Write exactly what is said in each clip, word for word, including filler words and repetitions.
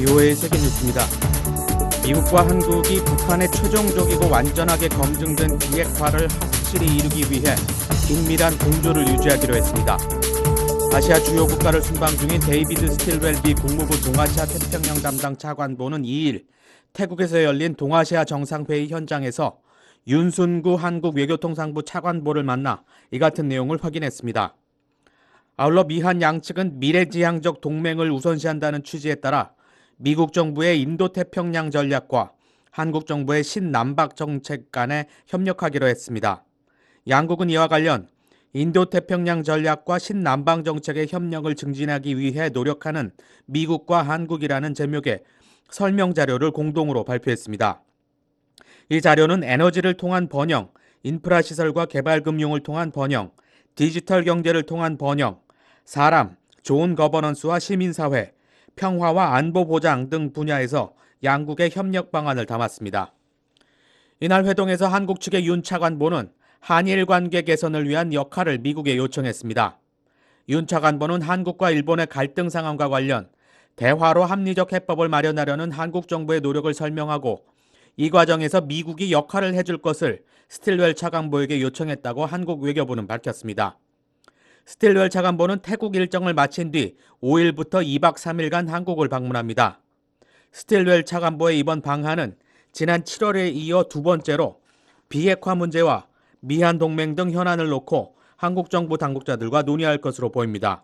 비오에이 세계뉴스입니다. 미국과 한국이 북한의 최종적이고 완전하게 검증된 비핵화를 확실히 이루기 위해 긴밀한 공조를 유지하기로 했습니다. 아시아 주요 국가를 순방 중인 데이비드 스틸웰 미 국무부 동아시아 태평양 담당 차관보는 이일 태국에서 열린 동아시아 정상회의 현장에서 윤순구 한국 외교통상부 차관보를 만나 이 같은 내용을 확인했습니다. 아울러 미한 양측은 미래지향적 동맹을 우선시한다는 취지에 따라 미국 정부의 인도태평양 전략과 한국 정부의 신남박 정책 간에 협력하기로 했습니다. 양국은 이와 관련 인도태평양 전략과 신남방 정책의 협력을 증진하기 위해 노력하는 미국과 한국이라는 제목의 설명 자료를 공동으로 발표했습니다. 이 자료는 에너지를 통한 번영, 인프라 시설과 개발 금융을 통한 번영, 디지털 경제를 통한 번영, 사람, 좋은 거버넌스와 시민사회, 평화와 안보 보장 등 분야에서 양국의 협력 방안을 담았습니다. 이날 회동에서 한국 측의 윤 차관보는 한일 관계 개선을 위한 역할을 미국에 요청했습니다. 윤 차관보는 한국과 일본의 갈등 상황과 관련 대화로 합리적 해법을 마련하려는 한국 정부의 노력을 설명하고 이 과정에서 미국이 역할을 해줄 것을 스틸웰 차관보에게 요청했다고 한국 외교부는 밝혔습니다. 스틸웰 차관보는 태국 일정을 마친 뒤 오일부터 이박 삼일간 한국을 방문합니다. 스틸웰 차관보의 이번 방한은 지난 칠월에 이어 두 번째로 비핵화 문제와 미한 동맹 등 현안을 놓고 한국 정부 당국자들과 논의할 것으로 보입니다.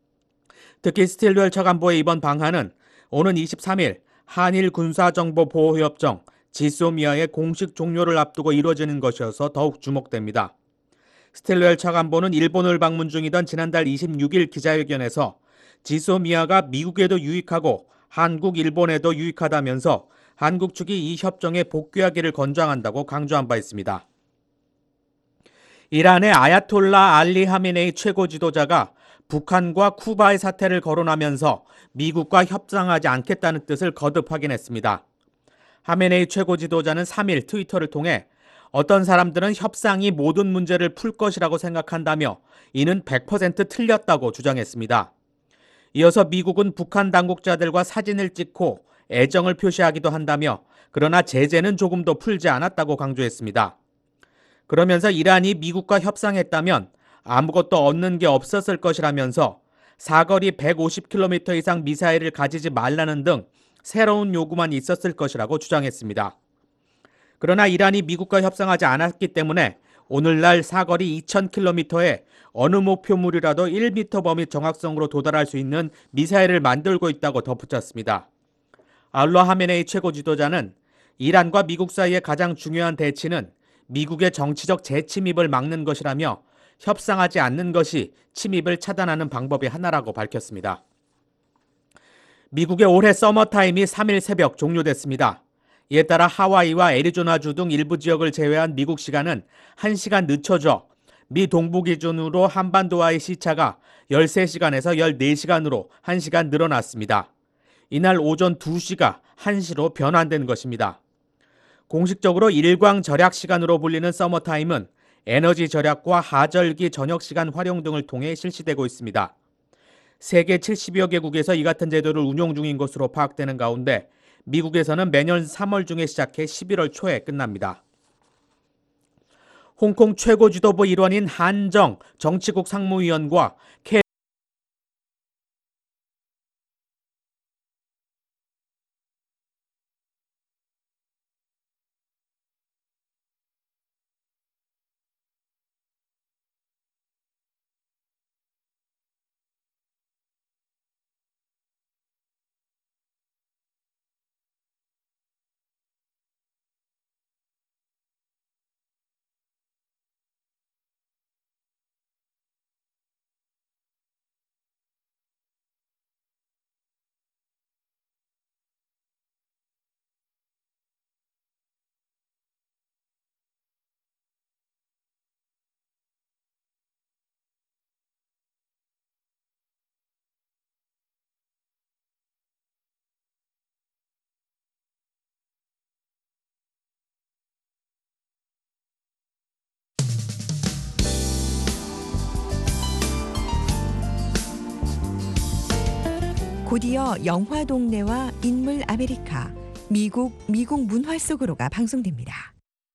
특히 스틸웰 차관보의 이번 방한은 오는 이십삼일 한일 군사정보보호협정 지소미아의 공식 종료를 앞두고 이루어지는 것이어서 더욱 주목됩니다. 스틸웰 차관보는 일본을 방문 중이던 지난달 이십육일 기자회견에서 지소미아가 미국에도 유익하고 한국, 일본에도 유익하다면서 한국 측이 이 협정에 복귀하기를 권장한다고 강조한 바 있습니다. 이란의 아야톨라 알리 하메네이 최고 지도자가 북한과 쿠바의 사태를 거론하면서 미국과 협상하지 않겠다는 뜻을 거듭 확인했습니다. 하메네이 최고 지도자는 삼일 트위터를 통해 어떤 사람들은 협상이 모든 문제를 풀 것이라고 생각한다며 이는 백 퍼센트 틀렸다고 주장했습니다. 이어서 미국은 북한 당국자들과 사진을 찍고 애정을 표시하기도 한다며 그러나 제재는 조금도 풀지 않았다고 강조했습니다. 그러면서 이란이 미국과 협상했다면 아무것도 얻는 게 없었을 것이라면서 사거리 백오십 킬로미터 이상 미사일을 가지지 말라는 등 새로운 요구만 있었을 것이라고 주장했습니다. 그러나 이란이 미국과 협상하지 않았기 때문에 오늘날 사거리 이천 킬로미터에 어느 목표물이라도 일 미터 범위 정확성으로 도달할 수 있는 미사일을 만들고 있다고 덧붙였습니다. 아울러 하메네이 최고 지도자는 이란과 미국 사이의 가장 중요한 대치는 미국의 정치적 재침입을 막는 것이라며 협상하지 않는 것이 침입을 차단하는 방법의 하나라고 밝혔습니다. 미국의 올해 서머타임이 삼일 새벽 종료됐습니다. 이에 따라 하와이와 애리조나주 등 일부 지역을 제외한 미국 시간은 한 시간 늦춰져 미 동부 기준으로 한반도와의 시차가 열세 시간에서 열네 시간으로 한 시간 늘어났습니다. 이날 오전 두 시가 한 시로 변환된 것입니다. 공식적으로 일광 절약 시간으로 불리는 서머타임은 에너지 절약과 하절기 저녁 시간 활용 등을 통해 실시되고 있습니다. 세계 칠십여 개국에서 이 같은 제도를 운용 중인 것으로 파악되는 가운데 미국에서는 매년 삼월 중에 시작해 십일월 초에 끝납니다. 홍콩 최고 지도부 일원인 한정 정치국 상무위원과 곧이어 영화 동네와 인물 아메리카, 미국 미국 문화 속으로가 방송됩니다.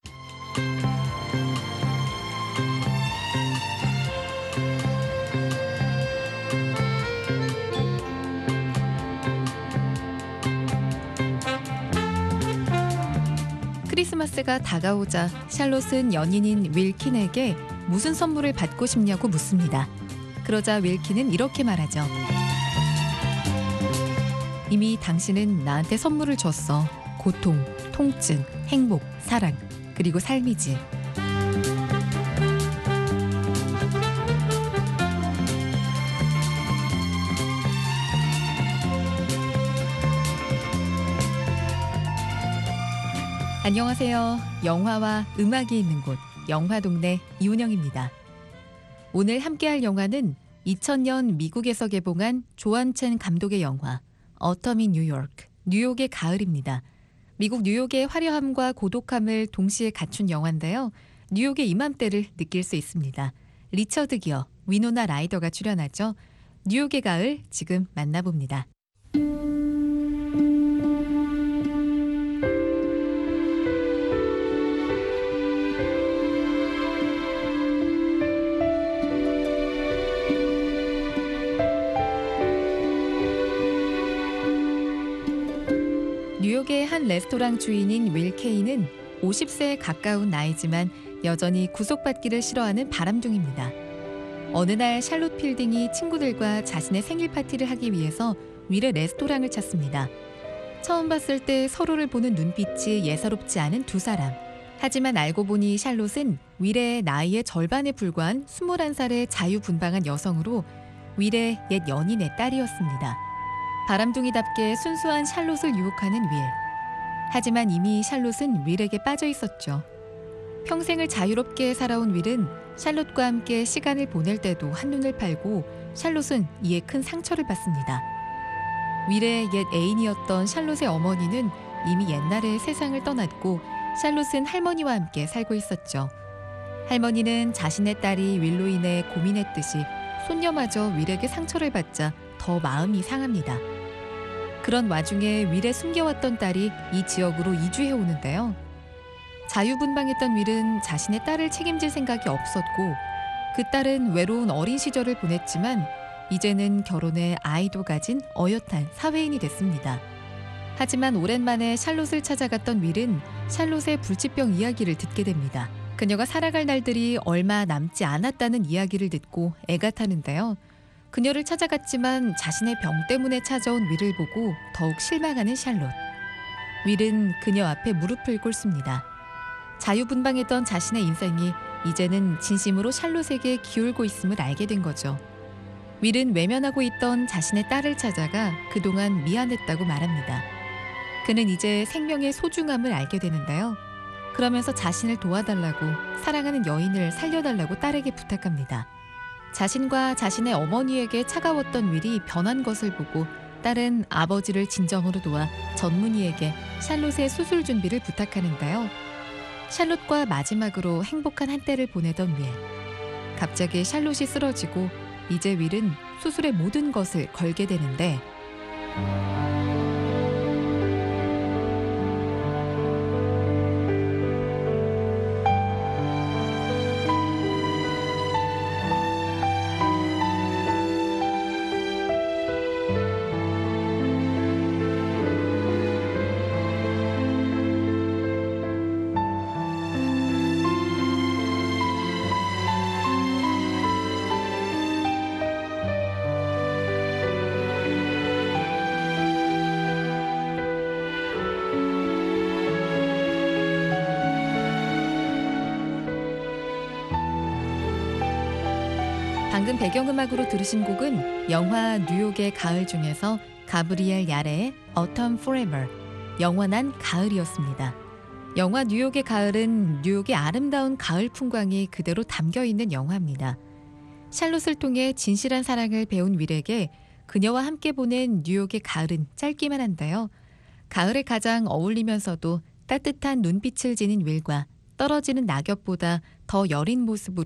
크리스마스가 다가오자 샬롯은 연인인 윌킨에게 무슨 선물을 받고 싶냐고 묻습니다. 그러자 윌킨은 이렇게 말하죠. 이미 당신은 나한테 선물을 줬어. 고통, 통증, 행복, 사랑, 그리고 삶이지. 안녕하세요. 영화와 음악이 있는 곳, 영화동네 이운영입니다. 오늘 함께할 영화는 이천 년 미국에서 개봉한 조안 첸 감독의 영화 어텀 인 뉴욕, 뉴욕의 가을입니다. 미국 뉴욕의 화려함과 고독함을 동시에 갖춘 영화인데요. 뉴욕의 이맘때를 느낄 수 있습니다. 리처드 기어, 위노나 라이더가 출연하죠. 뉴욕의 가을 지금 만나봅니다. 뉴욕의 한 레스토랑 주인인 윌 케이는 오십 세에 가까운 나이지만 여전히 구속받기를 싫어하는 바람둥이입니다. 어느 날 샬롯 필딩이 친구들과 자신의 생일 파티를 하기 위해서 윌의 레스토랑을 찾습니다. 처음 봤을 때 서로를 보는 눈빛이 예사롭지 않은 두 사람. 하지만 알고 보니 샬롯은 윌의 나이의 절반에 불과한 스물한 살의 자유분방한 여성으로 윌의 옛 연인의 딸이었습니다. 바람둥이답게 순수한 샬롯을 유혹하는 윌. 하지만 이미 샬롯은 윌에게 빠져 있었죠. 평생을 자유롭게 살아온 윌은 샬롯과 함께 시간을 보낼 때도 한눈을 팔고 샬롯은 이에 큰 상처를 받습니다. 윌의 옛 애인이었던 샬롯의 어머니는 이미 옛날에 세상을 떠났고 샬롯은 할머니와 함께 살고 있었죠. 할머니는 자신의 딸이 윌로 인해 고민했듯이 손녀마저 윌에게 상처를 받자 더 마음이 상합니다. 그런 와중에 윌의 숨겨왔던 딸이 이 지역으로 이주해 오는데요. 자유분방했던 윌은 자신의 딸을 책임질 생각이 없었고 그 딸은 외로운 어린 시절을 보냈지만 이제는 결혼해 아이도 가진 어엿한 사회인이 됐습니다. 하지만 오랜만에 샬롯을 찾아갔던 윌은 샬롯의 불치병 이야기를 듣게 됩니다. 그녀가 살아갈 날들이 얼마 남지 않았다는 이야기를 듣고 애가 타는데요. 그녀를 찾아갔지만 자신의 병 때문에 찾아온 윌을 보고 더욱 실망하는 샬롯. 윌은 그녀 앞에 무릎을 꿇습니다. 자유분방했던 자신의 인생이 이제는 진심으로 샬롯에게 기울고 있음을 알게 된 거죠. 윌은 외면하고 있던 자신의 딸을 찾아가 그동안 미안했다고 말합니다. 그는 이제 생명의 소중함을 알게 되는데요. 그러면서 자신을 도와달라고, 사랑하는 여인을 살려달라고 딸에게 부탁합니다. 자신과 자신의 어머니에게 차가웠던 윌이 변한 것을 보고 딸은 아버지를 진정으로 도와 전문의에게 샬롯의 수술 준비를 부탁하는데요. 샬롯과 마지막으로 행복한 한때를 보내던 윌. 갑자기 샬롯이 쓰러지고 이제 윌은 수술의 모든 것을 걸게 되는데 방금 배경음악으로 들으신 곡은 영화 뉴욕의 가을 중에서 가브리엘 야레의 Autumn Forever, 영원한 가을이었습니다. 영화 뉴욕의 가을은 뉴욕의 아름다운 가을 풍광이 그대로 담겨있는 영화입니다. 샬롯을 통해 진실한 사랑을 배운 윌에게 그녀와 함께 보낸 뉴욕의 가을은 짧기만 한데요. 가을에 가장 어울리면서도 따뜻한 눈빛을 지닌 윌과 떨어지는 낙엽보다 더 여린 모습으로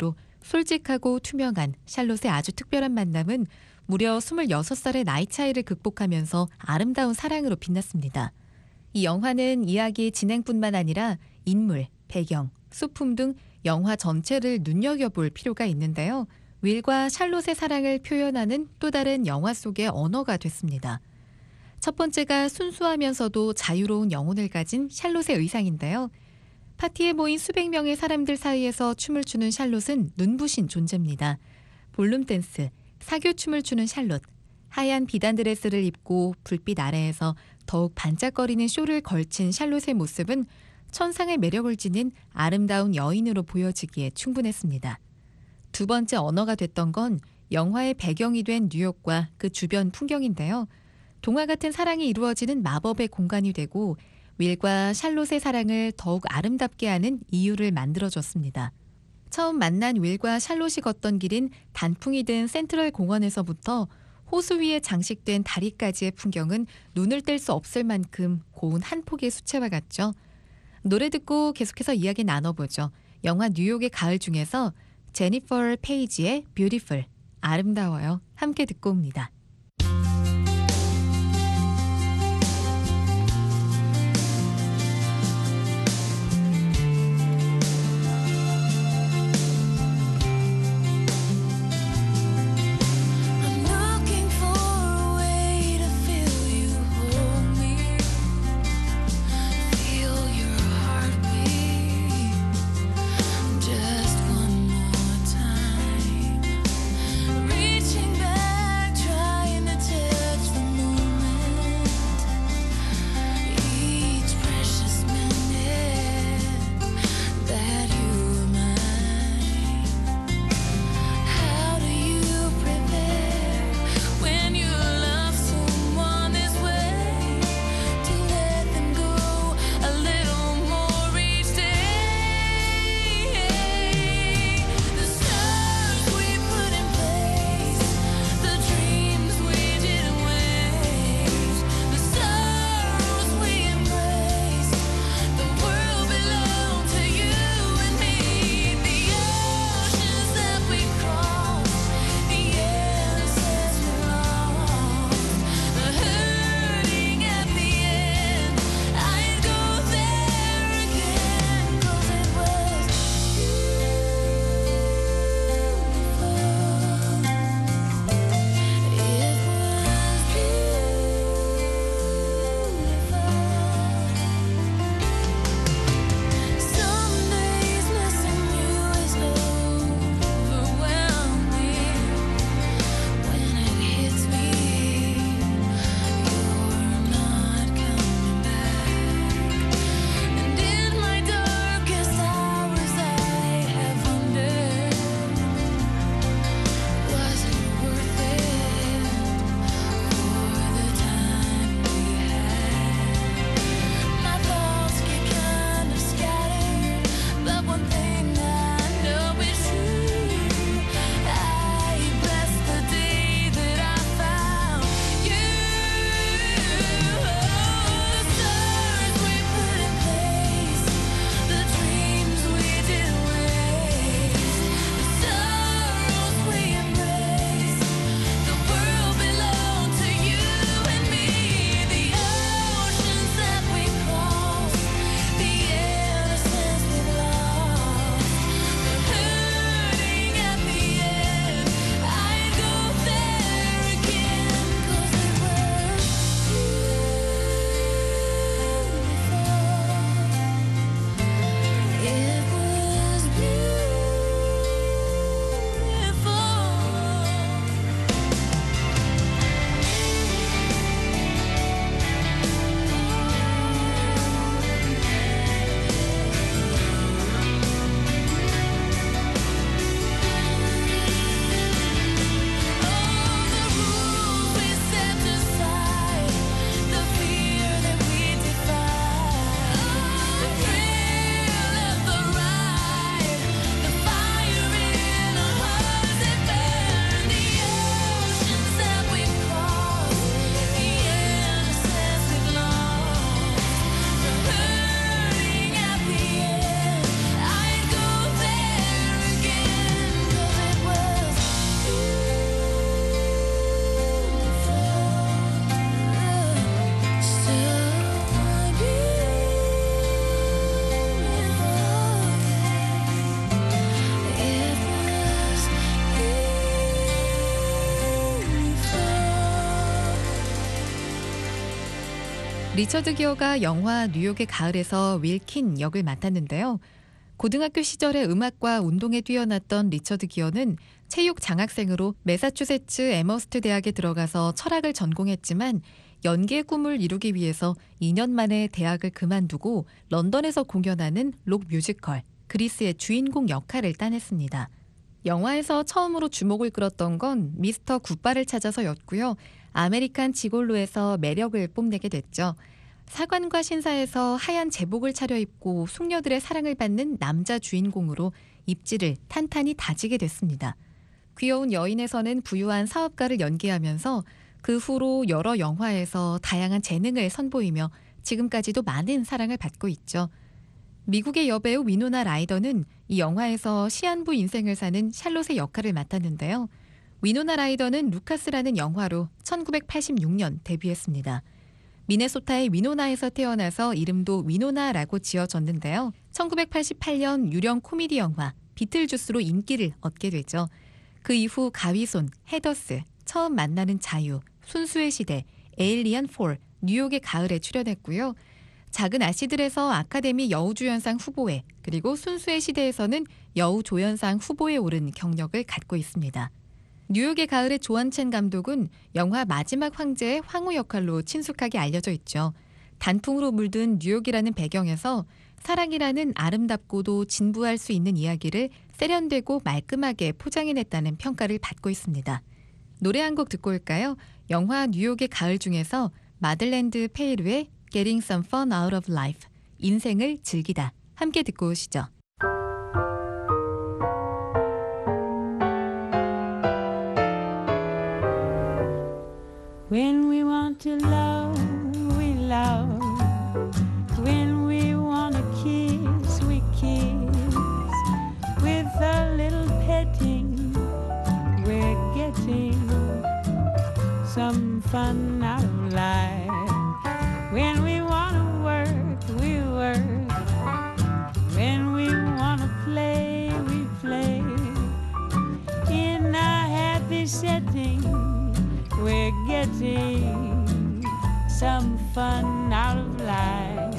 솔직하고 투명한 샬롯의 아주 특별한 만남은 무려 스물여섯 살의 나이 차이를 극복하면서 아름다운 사랑으로 빛났습니다. 이 영화는 이야기 진행뿐만 아니라 인물, 배경, 소품 등 영화 전체를 눈여겨볼 필요가 있는데요. 윌과 샬롯의 사랑을 표현하는 또 다른 영화 속의 언어가 됐습니다. 첫 번째가 순수하면서도 자유로운 영혼을 가진 샬롯의 의상인데요. 파티에 모인 수백 명의 사람들 사이에서 춤을 추는 샬롯은 눈부신 존재입니다. 볼룸 댄스, 사교춤을 추는 샬롯, 하얀 비단 드레스를 입고 불빛 아래에서 더욱 반짝거리는 쇼를 걸친 샬롯의 모습은 천상의 매력을 지닌 아름다운 여인으로 보여지기에 충분했습니다. 두 번째 언어가 됐던 건 영화의 배경이 된 뉴욕과 그 주변 풍경인데요. 동화 같은 사랑이 이루어지는 마법의 공간이 되고 윌과 샬롯의 사랑을 더욱 아름답게 하는 이유를 만들어줬습니다. 처음 만난 윌과 샬롯이 걷던 길인 단풍이 든 센트럴 공원에서부터 호수 위에 장식된 다리까지의 풍경은 눈을 뗄 수 없을 만큼 고운 한 폭의 수채화 같죠. 노래 듣고 계속해서 이야기 나눠보죠. 영화 뉴욕의 가을 중에서 제니퍼 페이지의 뷰티풀, 아름다워요. 함께 듣고 옵니다. Reaching back, trying 리처드 기어가 영화 뉴욕의 가을에서 윌킨 역을 맡았는데요. 고등학교 시절에 음악과 운동에 뛰어났던 리처드 기어는 체육 장학생으로 매사추세츠 애머스트 대학에 들어가서 철학을 전공했지만 연기의 꿈을 이루기 위해서 이 년 만에 대학을 그만두고 런던에서 공연하는 록 뮤지컬 그리스의 주인공 역할을 따냈습니다. 영화에서 처음으로 주목을 끌었던 건 미스터 굿바를 찾아서였고요. 아메리칸 지골로에서 매력을 뽐내게 됐죠. 사관과 신사에서 하얀 제복을 차려입고 숙녀들의 사랑을 받는 남자 주인공으로 입지를 탄탄히 다지게 됐습니다. 귀여운 여인에서는 부유한 사업가를 연기하면서 그 후로 여러 영화에서 다양한 재능을 선보이며 지금까지도 많은 사랑을 받고 있죠. 미국의 여배우 위노나 라이더는 이 영화에서 시한부 인생을 사는 샬롯의 역할을 맡았는데요. 위노나 라이더는 루카스라는 영화로 천구백팔십육 년 데뷔했습니다. 미네소타의 위노나에서 태어나서 이름도 위노나라고 지어졌는데요. 천구백팔십팔 년 유령 코미디 영화 비틀주스로 인기를 얻게 되죠. 그 이후 가위손, 헤더스, 처음 만나는 자유, 순수의 시대, 에일리언 사, 뉴욕의 가을에 출연했고요. 작은 아씨들에서 아카데미 여우주연상 후보에 그리고 순수의 시대에서는 여우조연상 후보에 오른 경력을 갖고 있습니다. 뉴욕의 가을의 조언첸 감독은 영화 마지막 황제의 황후 역할로 친숙하게 알려져 있죠. 단풍으로 물든 뉴욕이라는 배경에서 사랑이라는 아름답고도 진부할 수 있는 이야기를 세련되고 말끔하게 포장해냈다는 평가를 받고 있습니다. 노래 한 곡 듣고 올까요? 영화 뉴욕의 가을 중에서 마들랜드 페이루의 Getting Some Fun Out of Life, 인생을 즐기다. 함께 듣고 오시죠. When we want to love, we love. When we want to kiss, we kiss. With a little petting, we're getting some fun out of life. When we want to work, we work. When we want to play, we play. In a happy setting, we're getting some fun out of life.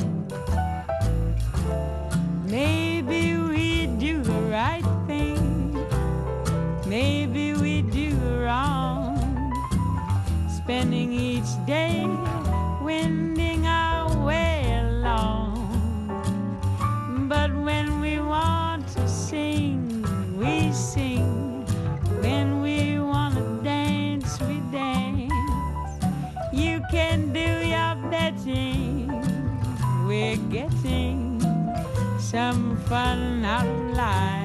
Maybe we do the right thing, maybe we do wrong, spending each day wending our way along. But when we want to sing, we sing. When we want to dance, we dance. You can do your betting. We're getting some fun out of life.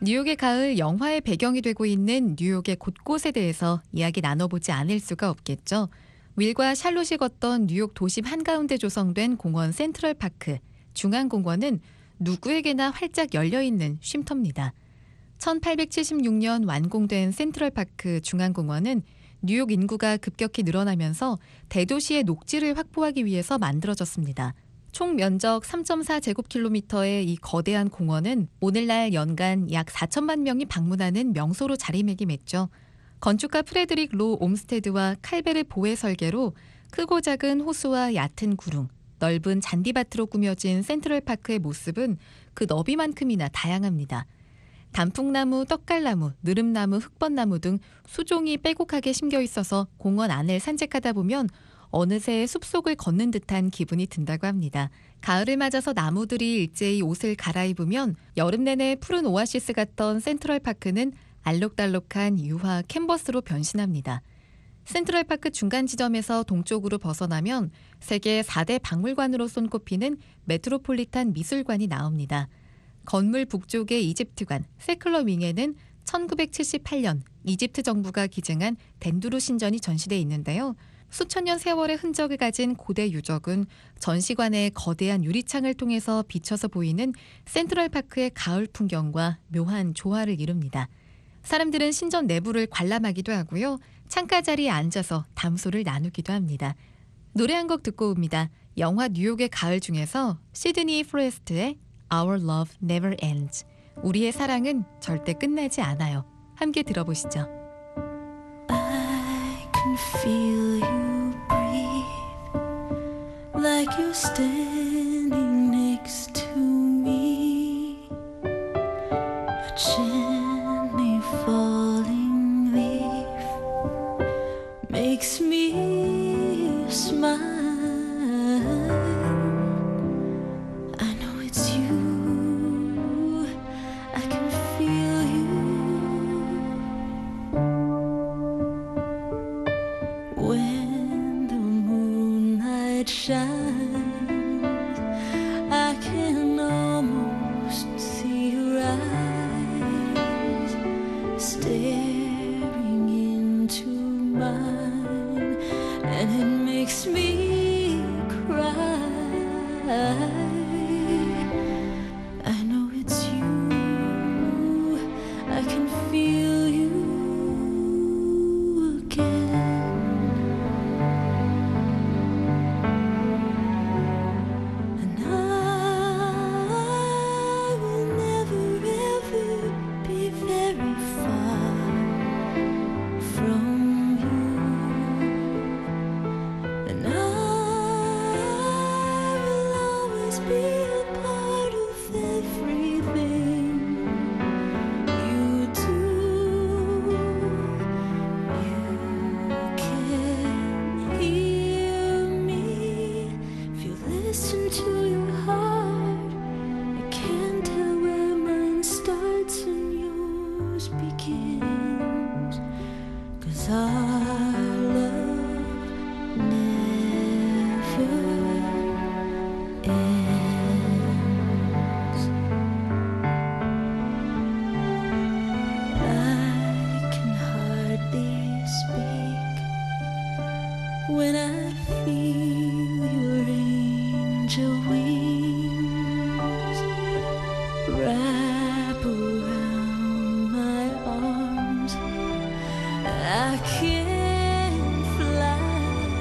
뉴욕의 가을 영화의 배경이 되고 있는 뉴욕의 곳곳에 대해서 이야기 나눠보지 않을 수가 없겠죠. 윌과 샬롯이 걷던 뉴욕 도심 한가운데 조성된 공원 센트럴파크, 중앙공원은 누구에게나 활짝 열려있는 쉼터입니다. 천팔백칠십육 년 완공된 센트럴파크 중앙공원은 뉴욕 인구가 급격히 늘어나면서 대도시의 녹지를 확보하기 위해서 만들어졌습니다. 총 면적 삼 점 사 제곱킬로미터의 이 거대한 공원은 오늘날 연간 약 사천만 명이 방문하는 명소로 자리매김했죠. 건축가 프레드릭 로 옴스테드와 칼베르 보의 설계로 크고 작은 호수와 얕은 구릉, 넓은 잔디밭으로 꾸며진 센트럴파크의 모습은 그 너비만큼이나 다양합니다. 단풍나무, 떡갈나무, 느릅나무, 흑번나무 등 수종이 빼곡하게 심겨 있어서 공원 안을 산책하다 보면 어느새 숲속을 걷는 듯한 기분이 든다고 합니다. 가을을 맞아서 나무들이 일제히 옷을 갈아입으면 여름 내내 푸른 오아시스 같던 센트럴파크는 알록달록한 유화 캔버스로 변신합니다. 센트럴파크 중간 지점에서 동쪽으로 벗어나면 세계 사 대 박물관으로 손꼽히는 메트로폴리탄 미술관이 나옵니다. 건물 북쪽의 이집트관 세클러 윙에는 천구백칠십팔 년 이집트 정부가 기증한 덴두루 신전이 전시돼 있는데요. 수천 년 세월의 흔적을 가진 고대 유적은 전시관의 거대한 유리창을 통해서 비춰서 보이는 센트럴파크의 가을 풍경과 묘한 조화를 이룹니다. 사람들은 신전 내부를 관람하기도 하고요. 창가 자리에 앉아서 담소를 나누기도 합니다. 노래 한 곡 듣고 옵니다. 영화 뉴욕의 가을 중에서 시드니 포레스트의 Our Love Never Ends. 우리의 사랑은 절대 끝나지 않아요. 함께 들어보시죠. I can feel you breathe like you're standing next to me. A gently falling leaf makes me smile. I know it's you. I can feel you. When the moonlight shines, I can almost see your eyes staring into mine, and it makes me cry. I know it's you. I can feel you again. And I will never ever be very far from you. And I will always be a part of everything you do. You can hear me if you listen to your heart. You can't tell where mine starts and yours begins. 'Cause our love never ends. I can hardly speak when I feel your angel wings wrap around my arms. I can't fly.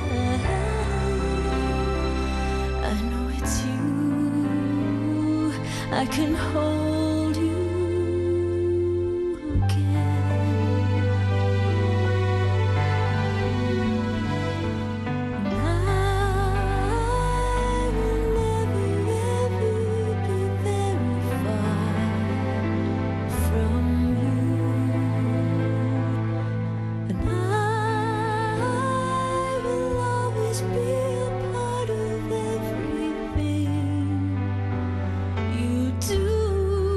I know it's you. I can hold you again. And I will never ever be very far from you. And I will always be a part of everything you do.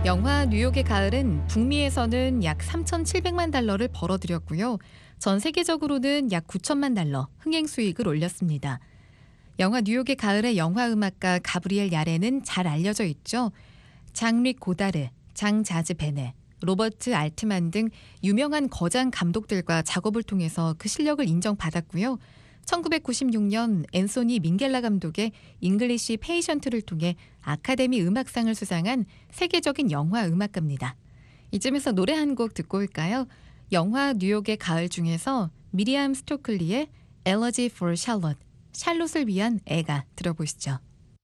영화 뉴욕의 가을은 북미에서는 약 삼천칠백만 달러를 벌어들였고요. 전 세계적으로는 약 구천만 달러 흥행 수익을 올렸습니다. 영화 뉴욕의 가을의 영화 음악가 가브리엘 야레는 잘 알려져 있죠. 장릭 고다르, 장 자즈 베네, 로버트 알트만 등 유명한 거장 감독들과 작업을 통해서 그 실력을 인정받았고요. 천구백구십육 년 앤소니 민겔라 감독의 잉글리시 페이션트를 통해 아카데미 음악상을 수상한 세계적인 영화 음악가입니다. 이쯤에서 노래 한 곡 듣고 올까요? 영화 뉴욕의 가을 중에서 미리암 스토클리의 Elegy for Charlotte, 샬롯을 위한 애가 들어보시죠.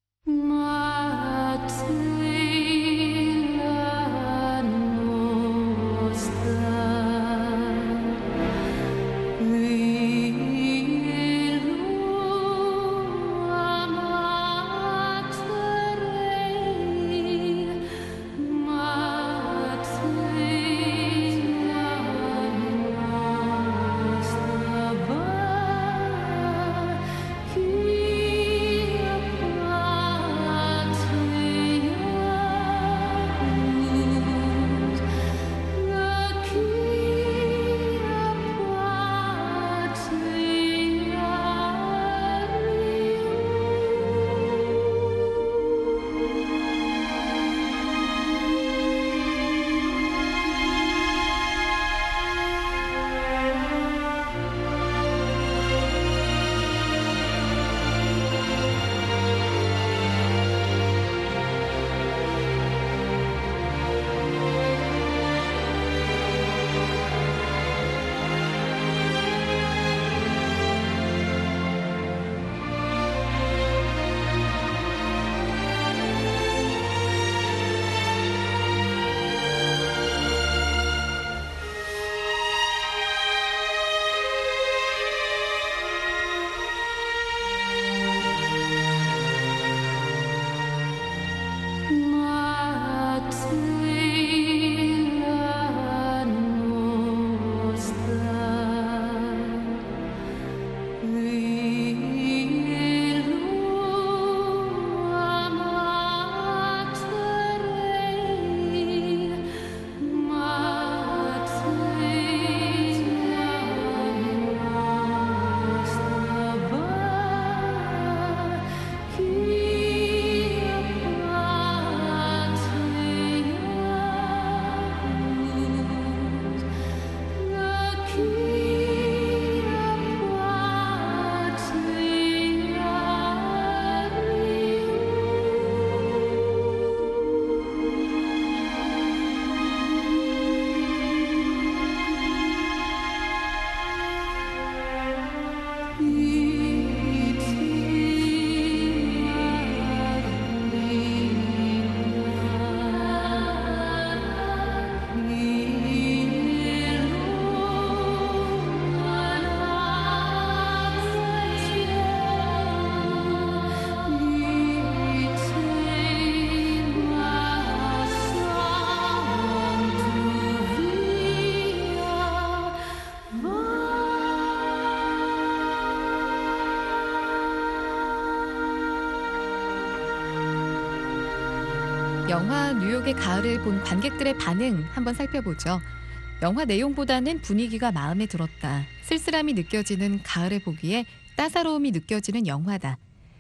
영화 뉴욕의 가을을 본 관객들의 반응 한번 살펴보죠. 영화 내용보다는 분위기가 마음에 들었다. 쓸쓸함이 느껴지는 가을에 보기에 따사로움이 느껴지는 영화다.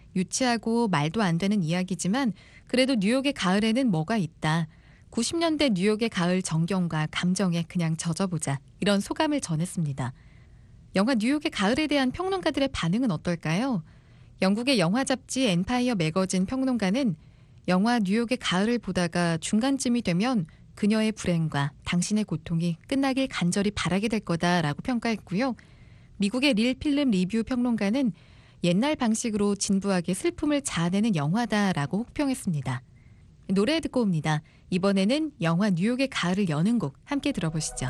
유치하고 말도 안 되는 이야기지만 그래도 뉴욕의 가을에는 뭐가 있다. 구십 년대 뉴욕의 가을 정경과 감정에 그냥 젖어보자. 이런 소감을 전했습니다. 영화 뉴욕의 가을에 대한 평론가들의 반응은 어떨까요? 영국의 영화 잡지 엔파이어 매거진 평론가는 영화 뉴욕의 가을을 보다가 중간쯤이 되면 그녀의 불행과 당신의 고통이 끝나길 간절히 바라게 될 거다라고 평가했고요. 미국의 릴 필름 리뷰 평론가는 옛날 방식으로 진부하게 슬픔을 자아내는 영화다라고 혹평했습니다. 노래 듣고 옵니다. 이번에는 영화 뉴욕의 가을을 여는 곡 함께 들어보시죠.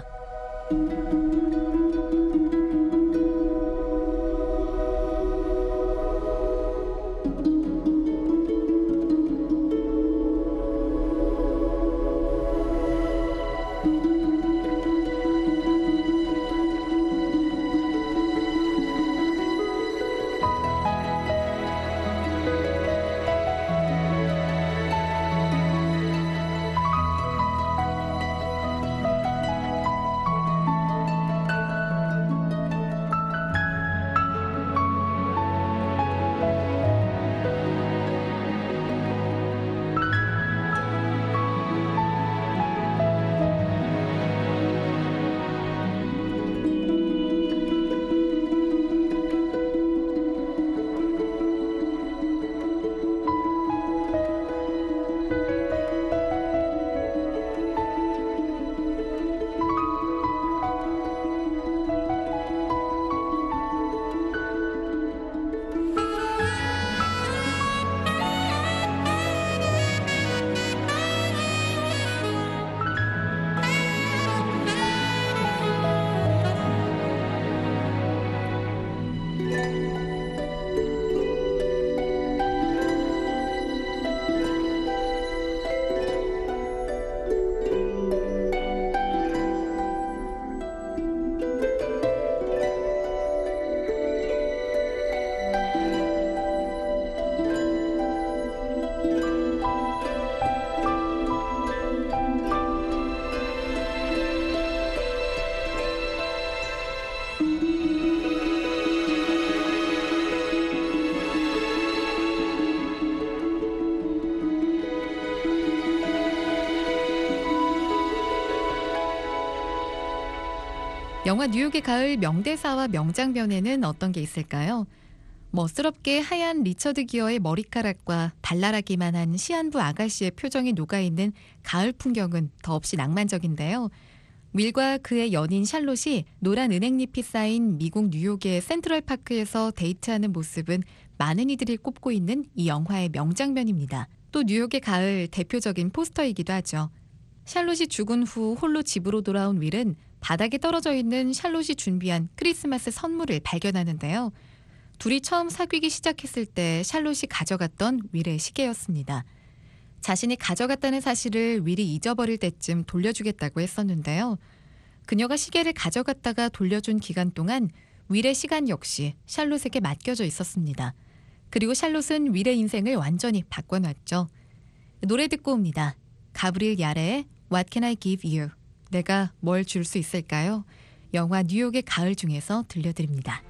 영화 뉴욕의 가을 명대사와 명장면에는 어떤 게 있을까요? 멋스럽게 하얀 리처드 기어의 머리카락과 발랄하기만 한 시한부 아가씨의 표정이 녹아있는 가을 풍경은 더없이 낭만적인데요. 윌과 그의 연인 샬롯이 노란 은행잎이 쌓인 미국 뉴욕의 센트럴파크에서 데이트하는 모습은 많은 이들이 꼽고 있는 이 영화의 명장면입니다. 또 뉴욕의 가을 대표적인 포스터이기도 하죠. 샬롯이 죽은 후 홀로 집으로 돌아온 윌은 바닥에 떨어져 있는 샬롯이 준비한 크리스마스 선물을 발견하는데요. 둘이 처음 사귀기 시작했을 때 샬롯이 가져갔던 윌의 시계였습니다. 자신이 가져갔다는 사실을 윌이 잊어버릴 때쯤 돌려주겠다고 했었는데요. 그녀가 시계를 가져갔다가 돌려준 기간 동안 윌의 시간 역시 샬롯에게 맡겨져 있었습니다. 그리고 샬롯은 윌의 인생을 완전히 바꿔놨죠. 노래 듣고 옵니다. 가브리엘 야레의 What Can I Give You? 내가 뭘 줄 수 있을까요? 영화 뉴욕의 가을 중에서 들려드립니다.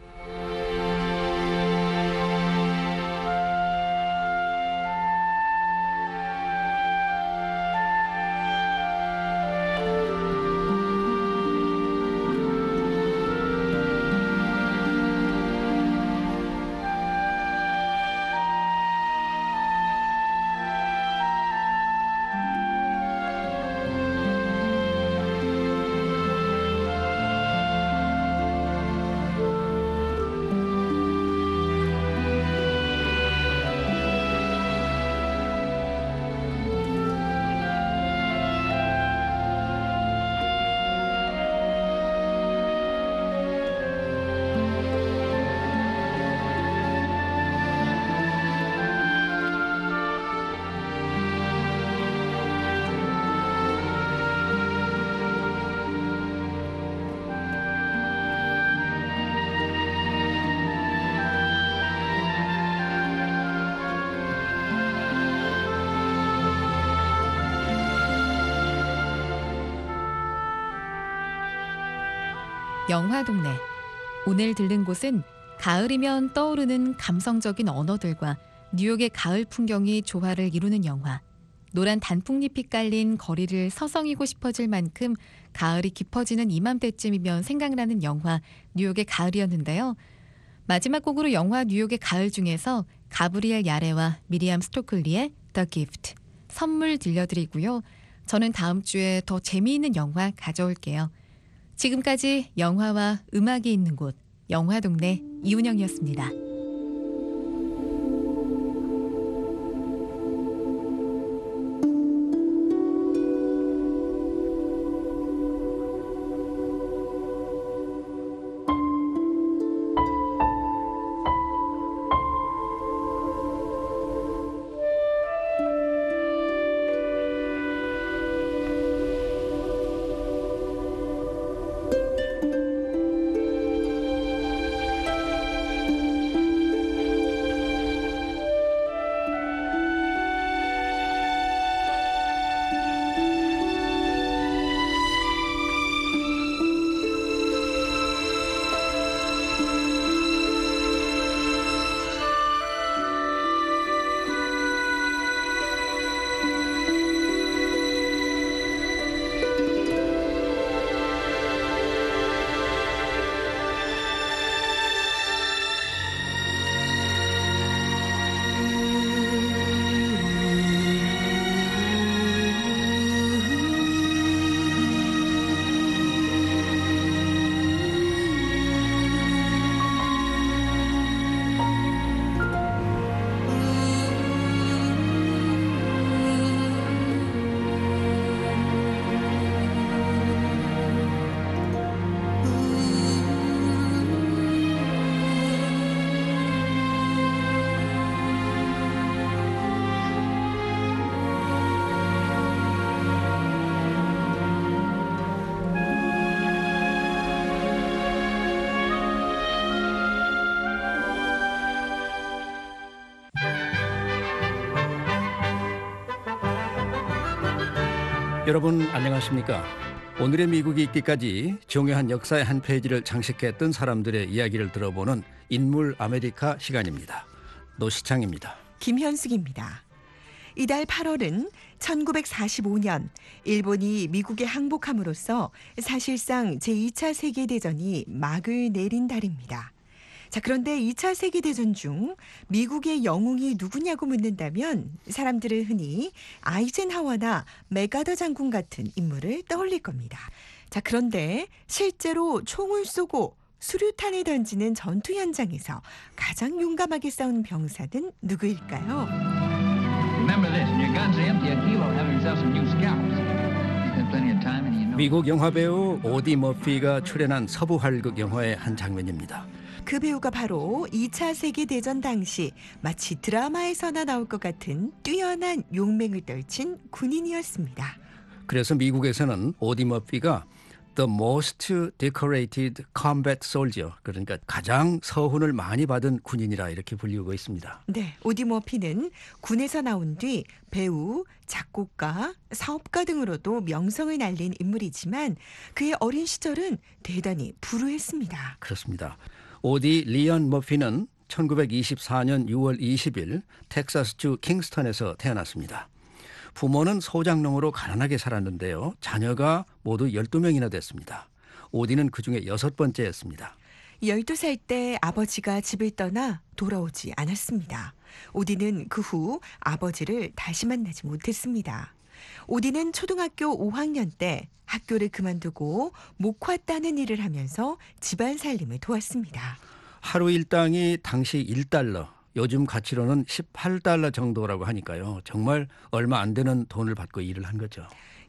영화동네. 오늘 들른 곳은 가을이면 떠오르는 감성적인 언어들과 뉴욕의 가을 풍경이 조화를 이루는 영화. 노란 단풍잎이 깔린 거리를 서성이고 싶어질 만큼 가을이 깊어지는 이맘때쯤이면 생각나는 영화 뉴욕의 가을이었는데요. 마지막 곡으로 영화 뉴욕의 가을 중에서 가브리엘 야레와 미리암 스토클리의 The Gift, 선물 들려드리고요. 저는 다음 주에 더 재미있는 영화 가져올게요. 지금까지 영화와 음악이 있는 곳, 영화동네 이운영이었습니다. 여러분 안녕하십니까? 오늘의 미국이 있기까지 중요한 역사의 한 페이지를 장식했던 사람들의 이야기를 들어보는 인물 아메리카 시간입니다. 노시창입니다. 김현숙입니다. 이달 팔월은 천구백사십오 년 일본이 미국에 항복함으로써 사실상 제이 차 세계대전이 막을 내린 달입니다. 자, 그런데 이 차 세계대전 중 미국의 영웅이 누구냐고 묻는다면 사람들은 흔히 아이젠하워나 맥아더 장군 같은 인물을 떠올릴 겁니다. 자, 그런데 실제로 총을 쏘고 수류탄을 던지는 전투 현장에서 가장 용감하게 싸운 병사는 누구일까요? Remember this, when your gun's empty, a hero having himself some new scalps. He's got plenty of time and you know. 미국 영화배우 오디 머피가 출연한 서부 활극 영화의 한 장면입니다. 그 배우가 바로 이 차 세계대전 당시 마치 드라마에서나 나올 것 같은 뛰어난 용맹을 떨친 군인이었습니다. 그래서 미국에서는 오디 머피가 The most decorated combat soldier, 그러니까 가장 서훈을 많이 받은 군인이라 이렇게 불리우고 있습니다. 네, 오디 머피는 군에서 나온 뒤 배우, 작곡가, 사업가 등으로도 명성을 날린 인물이지만 그의 어린 시절은 대단히 불우했습니다. 그렇습니다. 오디 리언 머피는 천구백이십사 년 유월 이십일 텍사스주 킹스턴에서 태어났습니다. 부모는 소장농으로 가난하게 살았는데요. 자녀가 모두 열두 명이나 됐습니다. 오디는 그중에 여섯 번째였습니다. 열두 살 때 아버지가 집을 떠나 돌아오지 않았습니다. 오디는 그 후 아버지를 다시 만나지 못했습니다. 오디는 초등학교 오 학년 때 학교를 그만두고 목화 따는 일을 하면서 집안 살림을 도왔습니다. 하루 일당이 당시 일 달러, 요즘 가치로는 십팔 달러 정도라고 하니까요. 정말 얼마 안 되는 돈을 받고 일을 한 거죠.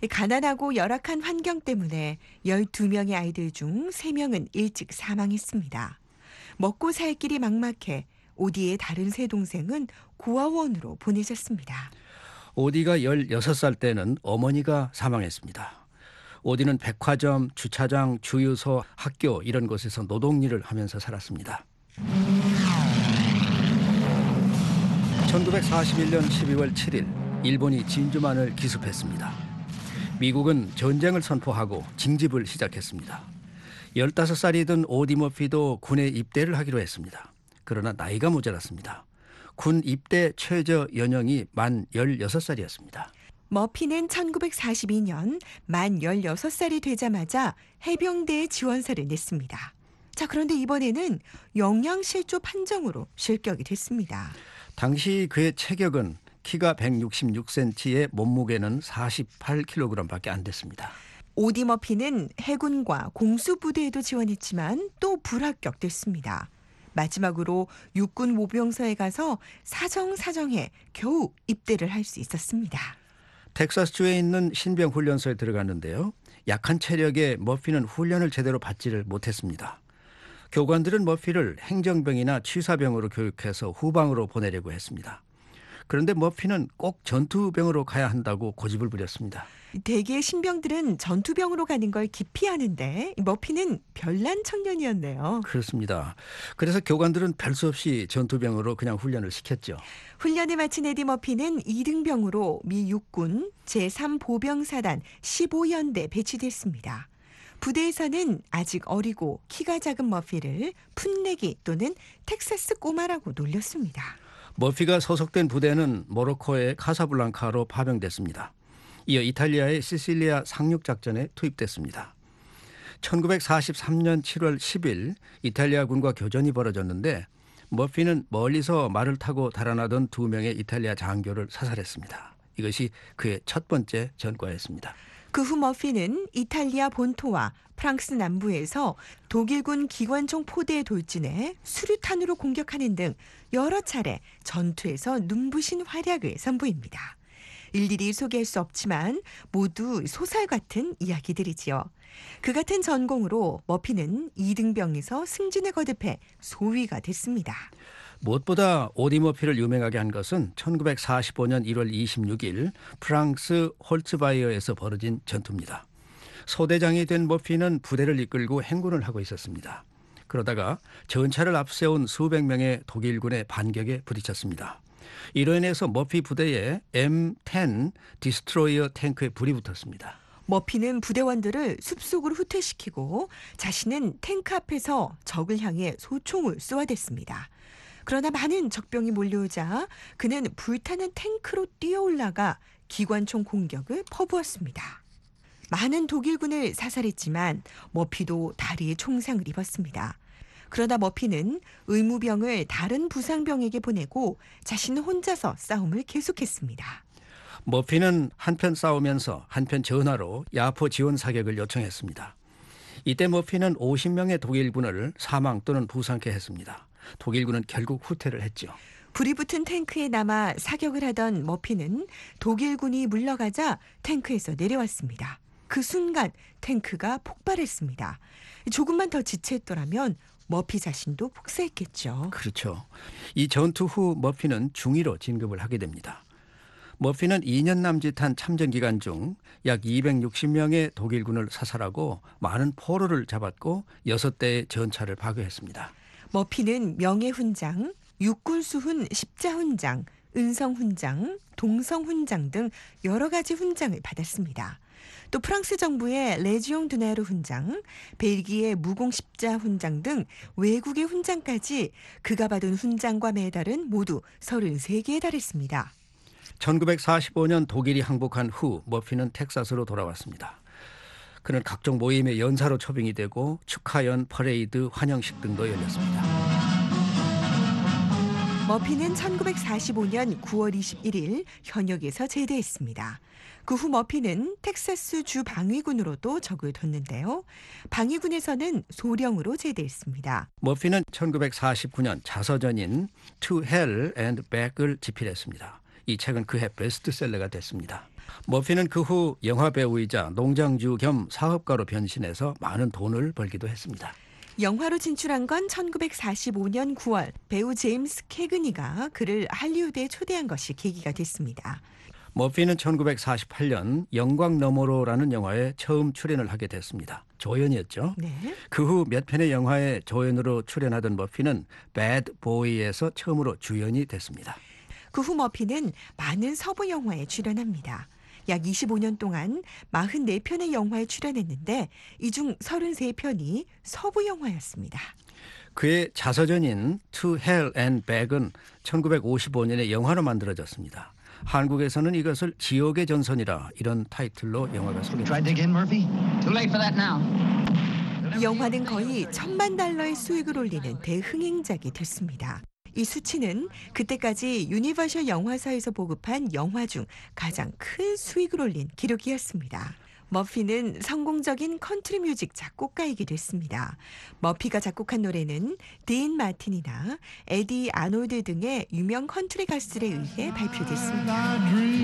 가난하고 열악한 환경 때문에 열두 명의 아이들 중 세 명은 일찍 사망했습니다. 먹고 살 길이 막막해 오디의 다른 세 동생은 고아원으로 보내졌습니다. 오디가 열여섯 살 때는 어머니가 사망했습니다. 오디는 백화점, 주차장, 주유소, 학교 이런 곳에서 노동일을 하면서 살았습니다. 천구백사십일 년 십이월 칠일 일본이 진주만을 기습했습니다. 미국은 전쟁을 선포하고 징집을 시작했습니다. 열다섯 살이 든 오디 머피도 군에 입대를 하기로 했습니다. 그러나 나이가 모자랐습니다. 군 입대 최저 연령이 만 열여섯 살이었습니다. 머피는 천구백사십이 년 만 열여섯 살이 되자마자 해병대에 지원서를 냈습니다. 자, 그런데 이번에는 영양실조 판정으로 실격이 됐습니다. 당시 그의 체격은 키가 백육십육 센티미터에 몸무게는 사십팔 킬로그램밖에 안 됐습니다. 오디 머피는 해군과 공수부대에도 지원했지만 또 불합격됐습니다. 마지막으로 육군 모병서에 가서 사정사정해 겨우 입대를 할 수 있었습니다. 텍사스주에 있는 신병훈련소에 들어갔는데요. 약한 체력에 머피는 훈련을 제대로 받지를 못했습니다. 교관들은 머피를 행정병이나 취사병으로 교육해서 후방으로 보내려고 했습니다. 그런데 머피는 꼭 전투병으로 가야 한다고 고집을 부렸습니다. 대개 신병들은 전투병으로 가는 걸 기피하는데 머피는 별난 청년이었네요. 그렇습니다. 그래서 교관들은 별 수 없이 전투병으로 그냥 훈련을 시켰죠. 훈련을 마친 에디 머피는 이 등병으로 미 육군 제삼 보병사단 십오 연대 배치됐습니다. 부대에서는 아직 어리고 키가 작은 머피를 풋내기 또는 텍사스 꼬마라고 놀렸습니다. 머피가 소속된 부대는 모로코의 카사블랑카로 파병됐습니다. 이어 이탈리아의 시실리아 상륙작전에 투입됐습니다. 천구백사십삼 년 칠월 십일 이탈리아군과 교전이 벌어졌는데 머피는 멀리서 말을 타고 달아나던 두 명의 이탈리아 장교를 사살했습니다. 이것이 그의 첫 번째 전과였습니다. 그 후 머피는 이탈리아 본토와 프랑스 남부에서 독일군 기관총 포대에 돌진해 수류탄으로 공격하는 등 여러 차례 전투에서 눈부신 활약을 선보입니다. 일일이 소개할 수 없지만 모두 소설 같은 이야기들이지요. 그 같은 전공으로 머피는 이 등병에서 승진에 거듭해 소위가 됐습니다. 무엇보다 오디 머피를 유명하게 한 것은 천구백사십오 년 일월 이십육일 프랑스 홀츠바이어에서 벌어진 전투입니다. 소대장이 된 머피는 부대를 이끌고 행군을 하고 있었습니다. 그러다가 전차를 앞세운 수백 명의 독일군의 반격에 부딪혔습니다. 이로 인해서 머피 부대에 엠 텐 디스트로이어 탱크에 불이 붙었습니다. 머피는 부대원들을 숲속으로 후퇴시키고 자신은 탱크 앞에서 적을 향해 소총을 쏘아댔습니다. 그러나 많은 적병이 몰려오자 그는 불타는 탱크로 뛰어올라가 기관총 공격을 퍼부었습니다. 많은 독일군을 사살했지만 머피도 다리에 총상을 입었습니다. 그러다 머피는 의무병을 다른 부상병에게 보내고 자신은 혼자서 싸움을 계속했습니다. 머피는 한편 싸우면서 한편 전화로 야포 지원 사격을 요청했습니다. 이때 머피는 오십 명의 독일군을 사망 또는 부상케 했습니다. 독일군은 결국 후퇴를 했죠. 불이 붙은 탱크에 남아 사격을 하던 머피는 독일군이 물러가자 탱크에서 내려왔습니다. 그 순간 탱크가 폭발했습니다. 조금만 더 지체했더라면 머피 자신도 폭사했겠죠. 그렇죠. 이 전투 후 머피는 중위로 진급을 하게 됩니다. 머피는 이 년 남짓한 참전 기간 중 약 이백육십 명의 독일군을 사살하고 많은 포로를 잡았고 여섯 대의 전차를 파괴했습니다. 머피는 명예훈장, 육군수훈 십자훈장, 은성훈장, 동성훈장 등 여러 가지 훈장을 받았습니다. 또 프랑스 정부의 레지옹 드네르 훈장, 벨기에 무공십자 훈장 등 외국의 훈장까지 그가 받은 훈장과 메달은 모두 서른세 개에 달했습니다. 천구백사십오 년 독일이 항복한 후 머피는 텍사스로 돌아왔습니다. 그는 각종 모임의 연사로 초빙이 되고 축하연, 퍼레이드, 환영식 등도 열렸습니다. 머피는 천구백사십오 년 구월 이십일일 현역에서 제대했습니다. 그 후 머피는 텍사스 주 방위군으로도 적을 뒀는데요. 방위군에서는 소령으로 제대했습니다. 머피는 천구백사십구 년 자서전인 To Hell and Back을 집필했습니다. 이 책은 그해 베스트셀러가 됐습니다. 머피는 그 후 영화 배우이자 농장주 겸 사업가로 변신해서 많은 돈을 벌기도 했습니다. 영화로 진출한 건 천구백사십오 년 구월 배우 제임스 캐그니가 그를 할리우드에 초대한 것이 계기가 됐습니다. 머피는 천구백사십팔 년 영광 너머로라는 영화에 처음 출연을 하게 됐습니다. 조연이었죠. 네. 그 후 몇 편의 영화에 조연으로 출연하던 머피는 배드 보이에서 처음으로 주연이 됐습니다. 그 후 머피는 많은 서부 영화에 출연합니다. 약 이십오 년 동안 사십사 편의 영화에 출연했는데 이 중 서른세 편이 서부 영화였습니다. 그의 자서전인 To Hell and Back은 천구백오십오 년에 영화로 만들어졌습니다. 한국에서는 이것을 지옥의 전선이라 이런 타이틀로 영화가 소개됩니다. Try dig in, Murphy? Too late for that now. 이 영화는 거의 천만 달러의 수익을 올리는 대흥행작이 됐습니다. 이 수치는 그때까지 유니버셜 영화사에서 보급한 영화 중 가장 큰 수익을 올린 기록이었습니다. 머피는 성공적인 컨트리 뮤직 작곡가이기도 했습니다. 머피가 작곡한 노래는 딘 마틴이나 에디 아놀드 등의 유명 컨트리 가수들에 의해 발표됐습니다.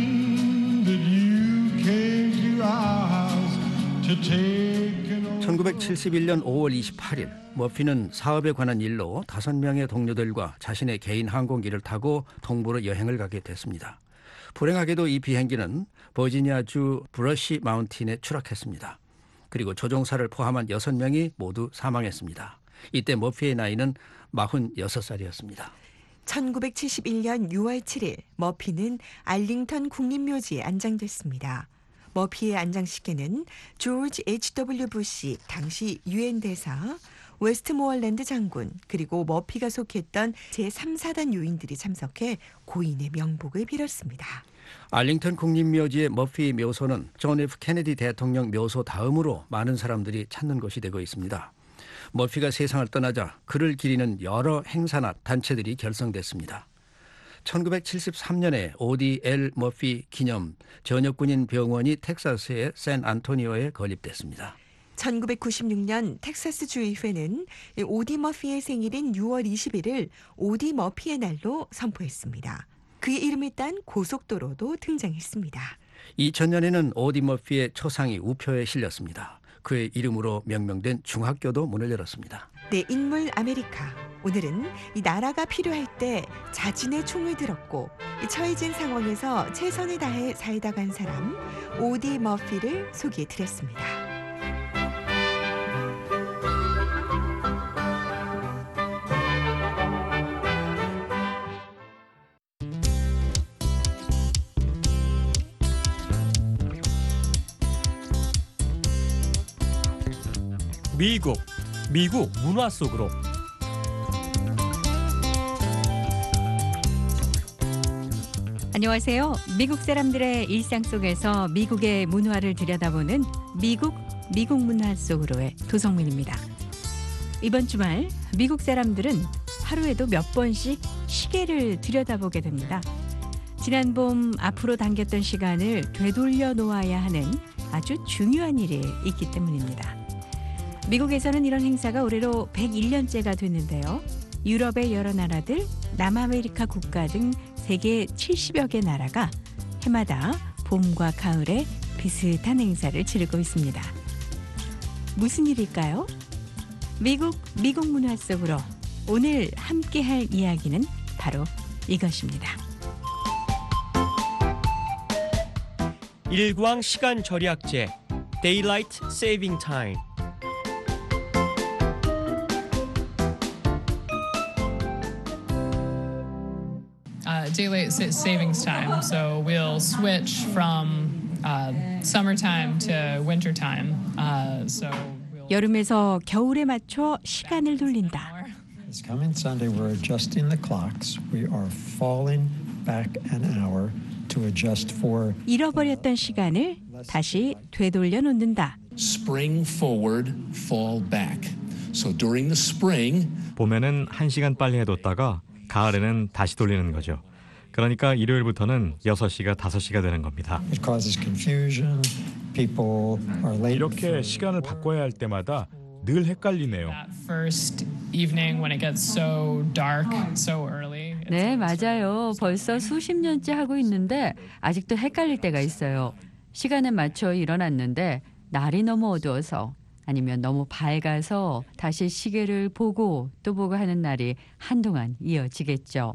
천구백칠십일 년 오월 이십팔일 머피는 사업에 관한 일로 다섯 명의 동료들과 자신의 개인 항공기를 타고 동부로 여행을 가게 됐습니다. 불행하게도 이 비행기는 버지니아주 브러시 마운틴에 추락했습니다. 그리고 조종사를 포함한 여섯 명이 모두 사망했습니다. 이때 머피의 나이는 마흔여섯 살이었습니다. 천구백칠십일 년 유월 칠일 머피는 알링턴 국립묘지에 안장됐습니다. 머피의 안장식에는 조지 에이치 더블유 부시 당시 유엔 대사, 웨스트모어랜드 장군, 그리고 머피가 속했던 제삼 사단 요인들이 참석해 고인의 명복을 빌었습니다. 알링턴 국립묘지의 머피의 묘소는 존 에프 케네디 대통령 묘소 다음으로 많은 사람들이 찾는 곳이 되고 있습니다. 머피가 세상을 떠나자 그를 기리는 여러 행사나 단체들이 결성됐습니다. 천구백칠십삼 년에 오디 엘 머피 기념 전역군인 병원이 텍사스의 샌 안토니오에 건립됐습니다. 천구백구십육 년 텍사스 주의회는 오디 머피의 생일인 유월 이십일을 오디 머피의 날로 선포했습니다. 그의 이름을 딴 고속도로도 등장했습니다. 이천 년에는 오디 머피의 초상이 우표에 실렸습니다. 그의 이름으로 명명된 중학교도 문을 열었습니다. 네, 인물 아메리카. 오늘은 이 나라가 필요할 때 자진의 총을 들었고 처해진 상황에서 최선을 다해 살다 간 사람 오디 머피를 소개해드렸습니다. 미국, 미국 문화 속으로 안녕하세요. 미국 사람들의 일상 속에서 미국의 문화를 들여다보는 미국, 미국 문화 속으로의 도성민입니다. 이번 주말 미국 사람들은 하루에도 몇 번씩 시계를 들여다보게 됩니다. 지난 봄 앞으로 당겼던 시간을 되돌려 놓아야 하는 아주 중요한 일이 있기 때문입니다. 미국에서는 이런 행사가 올해로 백일 년째가 됐는데요. 유럽의 여러 나라들, 남아메리카 국가 등 세계 칠십여 개 나라가 해마다 봄과 가을에 비슷한 행사를 치르고 있습니다. 무슨 일일까요? 미국, 미국 문화 속으로 오늘 함께할 이야기는 바로 이것입니다. 일광 시간 절약제 Daylight Saving Time. Uh, daylight sa- savings time. So we'll switch from uh, summertime to wintertime. Uh, so we'll 여름에서 겨울에 맞춰 시간을 돌린다. This coming Sunday, we're adjusting the clocks. We are falling back an hour to adjust for 잃어버렸던 시간을 다시 되돌려 놓는다. Spring forward, fall back. So during the spring, 봄에는 한 시간 빨리 해뒀다가 가을에는 다시 돌리는 거죠. 그러니까 일요일부터는 여섯 시가 다섯 시가 되는 겁니다. it causes confusion. People are late. 이렇게 시간을 바꿔야 할 때마다 늘 헷갈리네요. that first evening when it gets so dark so early. It's 네, always 맞아요. 벌써 수십 년째 하고 있는데 아직도 헷갈릴 때가 있어요. 시간에 맞춰 일어났는데 날이 너무 어두워서 아니면 너무 밝아서 다시 시계를 보고 또 보고 하는 날이 한동안 이어지겠죠.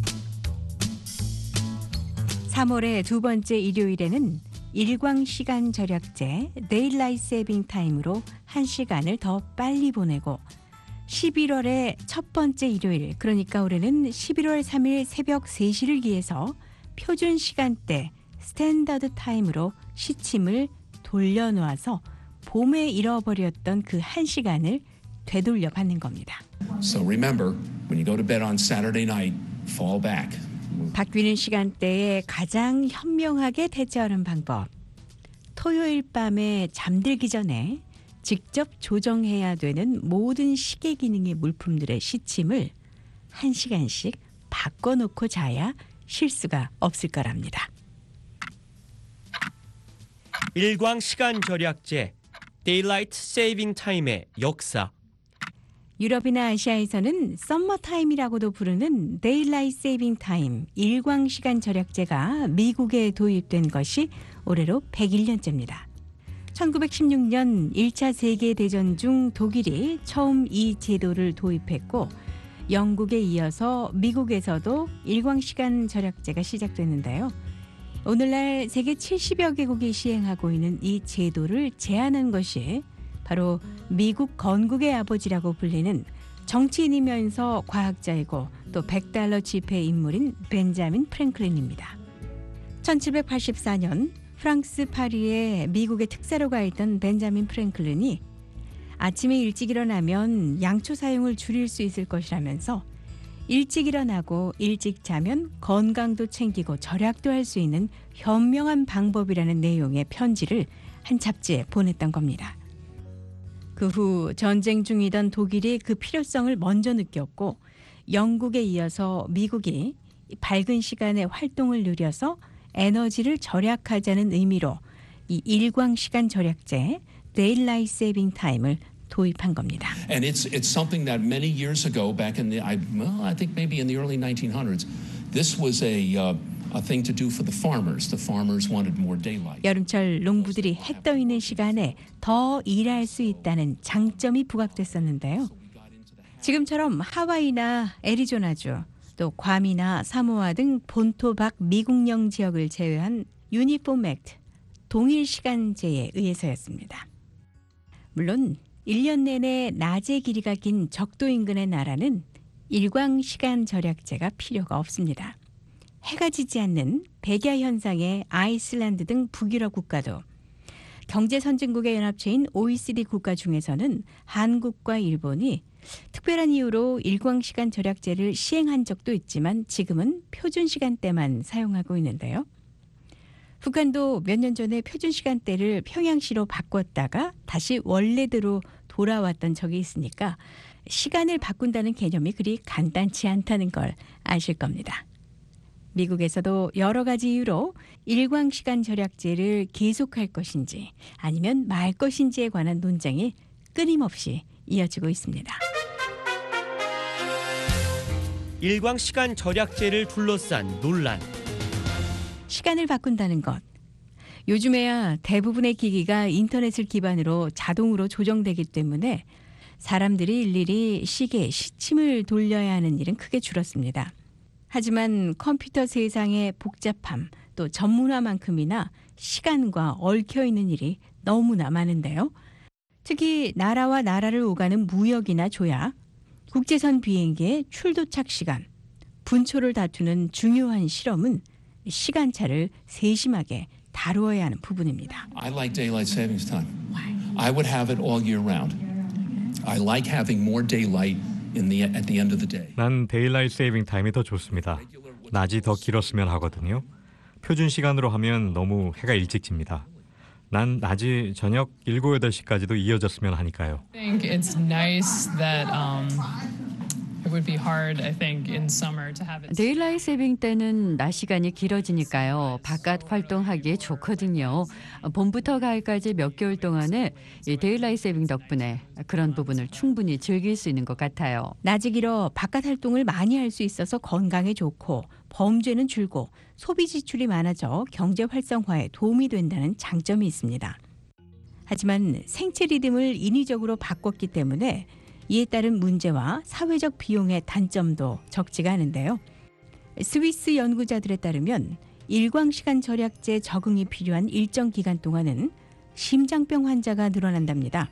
삼월의 두 번째 일요일에는 일광 시간 절약제 Daylight Saving Time으로 한 시간을 더 빨리 보내고 십일월의 첫 번째 일요일, 그러니까 올해는 십일월 삼일 새벽 세 시를 기해서 표준 시간대 스탠다드 타임으로 시침을 돌려놓아서 봄에 잃어버렸던 그 한 시간을 되돌려 받는 겁니다. so remember, when you go to bed on Saturday night, fall back. 바뀌는 시간대에 가장 현명하게 대처하는 방법. 토요일 밤에 잠들기 전에 직접 조정해야 되는 모든 시계 기능의 물품들의 시침을 한 시간씩 바꿔놓고 자야 실수가 없을 거랍니다. 일광 시간 절약제 Daylight Saving Time의 역사. 유럽이나 아시아에서는 썸머타임이라고도 부르는 데일라이트 세이빙 타임 일광 시간 절약제가 미국에 도입된 것이 올해로 백일 년째입니다. 천구백십육 년 일 차 세계대전 중 독일이 처음 이 제도를 도입했고 영국에 이어서 미국에서도 일광 시간 절약제가 시작됐는데요. 오늘날 세계 칠십여 개국이 시행하고 있는 이 제도를 제안한 것이 바로 미국 건국의 아버지라고 불리는 정치인이면서 과학자이고 또 백 달러 지폐 인물인 벤자민 프랭클린입니다. 천칠백팔십사 년 프랑스 파리에 미국의 특사로 가 있던 벤자민 프랭클린이 아침에 일찍 일어나면 양초 사용을 줄일 수 있을 것이라면서 일찍 일어나고 일찍 자면 건강도 챙기고 절약도 할 수 있는 현명한 방법이라는 내용의 편지를 한 잡지에 보냈던 겁니다. 그 후 전쟁 중이던 독일이 그 필요성을 먼저 느꼈고 영국에 이어서 미국이 밝은 시간에 활동을 누려서 에너지를 절약하자는 의미로 이 일광 시간 절약제 Daylight Saving Time을 도입한 겁니다. And it's it's something that many years ago, back in the I well, I think maybe in the early nineteen hundreds, this was a uh, a thing to do for the farmers. The farmers wanted more daylight. 여름철 농부들이 해 떠 있는 시간에 더 일할 수 있다는 장점이 부각됐었는데요. 지금처럼 하와이나 애리조나주, 또 괌이나 사모아 등 본토 밖 미국령 지역을 제외한 유니폼 액트, 동일 시간제에 의해서였습니다. 물론 일 년 내내 낮의 길이가 긴 적도 인근의 나라는 일광 시간 절약제가 필요가 없습니다. 해가 지지 않는 백야 현상의 아이슬란드 등 북유럽 국가도 경제 선진국의 연합체인 오이시디 국가 중에서는 한국과 일본이 특별한 이유로 일광시간 절약제를 시행한 적도 있지만 지금은 표준 시간대만 사용하고 있는데요. 북한도 몇 년 전에 표준 시간대를 평양시로 바꿨다가 다시 원래대로 돌아왔던 적이 있으니까 시간을 바꾼다는 개념이 그리 간단치 않다는 걸 아실 겁니다. 미국에서도 여러 가지 이유로 일광시간 절약제를 계속할 것인지 아니면 말 것인지에 관한 논쟁이 끊임없이 이어지고 있습니다. 일광시간 절약제를 둘러싼 논란. 시간을 바꾼다는 것. 요즘에야 대부분의 기기가 인터넷을 기반으로 자동으로 조정되기 때문에 사람들이 일일이 시계, 시침을 돌려야 하는 일은 크게 줄었습니다. 하지만 컴퓨터 세상의 복잡함 또 전문화만큼이나 시간과 얽혀있는 일이 너무나 많은데요. 특히 나라와 나라를 오가는 무역이나 조약, 국제선 비행기의 출도착 시간, 분초를 다투는 중요한 실험은 시간차를 세심하게 다루어야 하는 부분입니다. I like daylight savings time. I would have it all year round. I like having more daylight in the at the end of the day. 난 데일라이트 세이빙 타임이 더 좋습니다. 낮이 더 길었으면 하거든요. 표준 시간으로 하면 너무 해가 일찍 집니다. 난 낮이 저녁 일곱, 여덟 시까지도 이어졌으면 하니까요. I think it's nice that um, it would be hard, I think, in summer to have it. 데일라이트 세이빙 때는 낮 시간이 길어지니까요. 바깥 활동하기에 좋거든요. 봄부터 가을까지 몇 개월 동안에 이 데일라이트 세이빙 덕분에 그런 부분을 충분히 즐길 수 있는 것 같아요. 낮이 길어 바깥 활동을 많이 할 수 있어서 건강에 좋고 범죄는 줄고 소비 지출이 많아져 경제 활성화에 도움이 된다는 장점이 있습니다. 하지만 생체 리듬을 인위적으로 바꿨기 때문에 이에 따른 문제와 사회적 비용의 단점도 적지가 않은데요. 스위스 연구자들에 따르면 일광시간 절약제 적응이 필요한 일정 기간 동안은 심장병 환자가 늘어난답니다.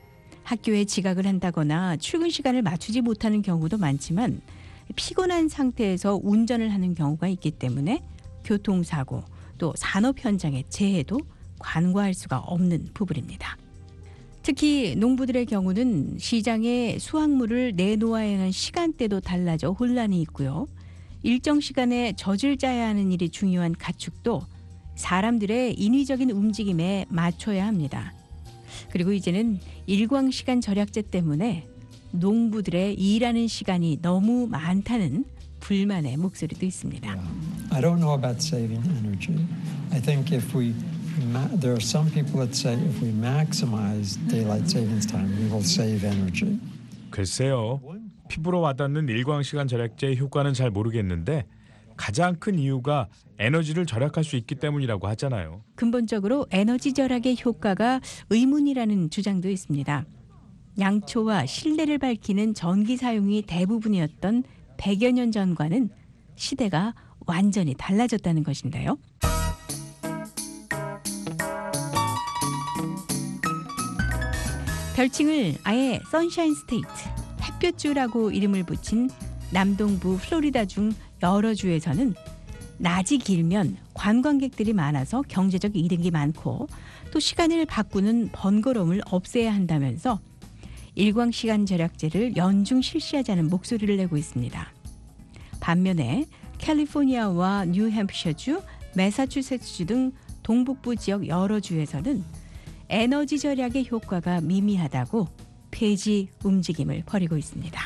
학교에 지각을 한다거나 출근 시간을 맞추지 못하는 경우도 많지만 피곤한 상태에서 운전을 하는 경우가 있기 때문에 교통사고 또 산업 현장의 재해도 간과할 수가 없는 부분입니다. 특히 농부들의 경우는 시장에 수확물을 내놓아야 하는 시간대도 달라져 혼란이 있고요. 일정 시간에 젖을 짜야 하는 일이 중요한 가축도 사람들의 인위적인 움직임에 맞춰야 합니다. 그리고 이제는 일광시간 절약제 때문에 농부들의 일하는 시간이 너무 많다는 불만의 목소리도 있습니다. I don't know about saving energy. I think if we ma- there are some people that say if we maximize daylight savings time, we will save energy. 글쎄요. 피부로 와닿는 일광시간 절약제의 효과는 잘 모르겠는데 가장 큰 이유가 에너지를 절약할 수 있기 때문이라고 하잖아요. 근본적으로 에너지 절약의 효과가 의문이라는 주장도 있습니다. 양초와 실내를 밝히는 전기 사용이 대부분이었던 백여 년 전과는 시대가 완전히 달라졌다는 것인데요. 별칭을 아예 선샤인 스테이트, 햇볕주라고 이름을 붙인 남동부 플로리다 중 여러 주에서는 낮이 길면 관광객들이 많아서 경제적 이득이 많고 또 시간을 바꾸는 번거로움을 없애야 한다면서 일광시간 절약제를 연중 실시하자는 목소리를 내고 있습니다. 반면에 캘리포니아와 뉴햄프셔주, 매사추세츠주 등 동북부 지역 여러 주에서는 에너지 절약의 효과가 미미하다고 폐지 움직임을 벌이고 있습니다.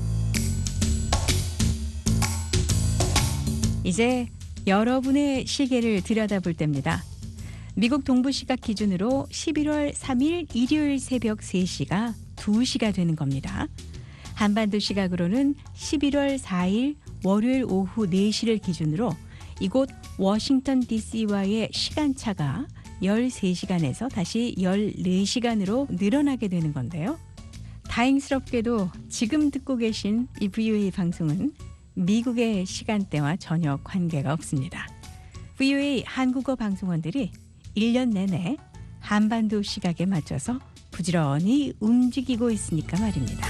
이제 여러분의 시계를 들여다볼 때입니다. 미국 동부 시각 기준으로 십일월 삼일 일요일 새벽 세 시가 두 시가 되는 겁니다. 한반도 시각으로는 십일월 사일 월요일 오후 네 시를 기준으로 이곳 워싱턴 디씨와의 시간차가 열세 시간에서 다시 열네 시간으로 늘어나게 되는 건데요. 다행스럽게도 지금 듣고 계신 이 브이오에이 방송은 미국의 시간대와 전혀 관계가 없습니다. 브이오에이 한국어 방송원들이 일 년 내내 한반도 시각에 맞춰서 부지런히 움직이고 있으니까 말입니다.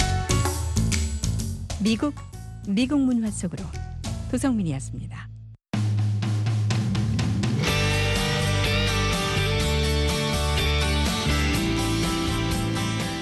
미국, 미국 문화 속으로 도성민이었습니다.